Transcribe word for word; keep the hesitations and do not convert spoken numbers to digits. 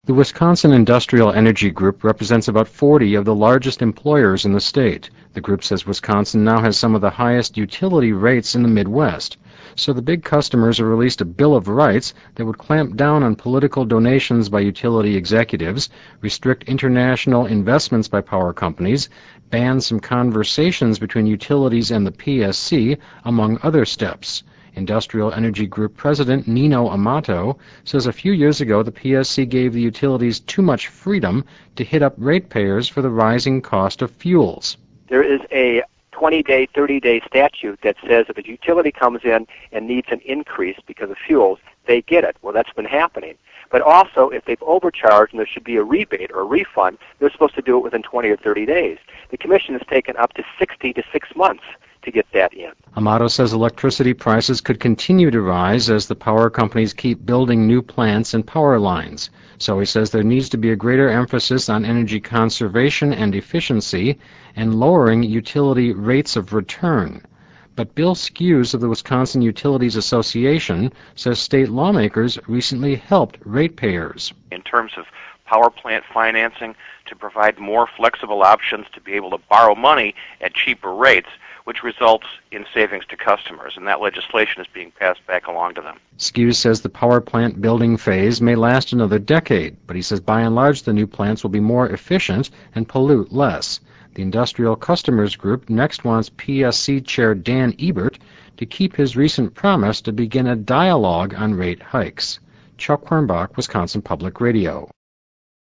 The Wisconsin Industrial Energy Group represents about forty of the largest employers in the state. The group says Wisconsin now has some of the highest utility rates in the Midwest. So the big customers have released a Bill of Rights that would clamp down on political donations by utility executives, restrict international investments by power companies, ban some conversations between utilities and the P S C, among other steps. Industrial Energy Group President Nino Amato says a few years ago the P S C gave the utilities too much freedom to hit up ratepayers for the rising cost of fuels. There is a twenty-day, thirty-day statute that says if a utility comes in and needs an increase because of fuels, they get it. Well, that's been happening. But also, if they've overcharged and there should be a rebate or a refund, they're supposed to do it within twenty or thirty days. The Commission has taken up to sixty to six months to get that in. Amato says electricity prices could continue to rise as the power companies keep building new plants and power lines. So he says there needs to be a greater emphasis on energy conservation and efficiency and lowering utility rates of return. But Bill Skews of the Wisconsin Utilities Association says state lawmakers recently helped ratepayers. In terms of power plant financing, to provide more flexible options to be able to borrow money at cheaper rates, which results in savings to customers, and that legislation is being passed back along to them. Skews says the power plant building phase may last another decade, but he says by and large the new plants will be more efficient and pollute less. The Industrial Customers Group next wants P S C Chair Dan Ebert to keep his recent promise to begin a dialogue on rate hikes. Chuck Quirmbach, Wisconsin Public Radio.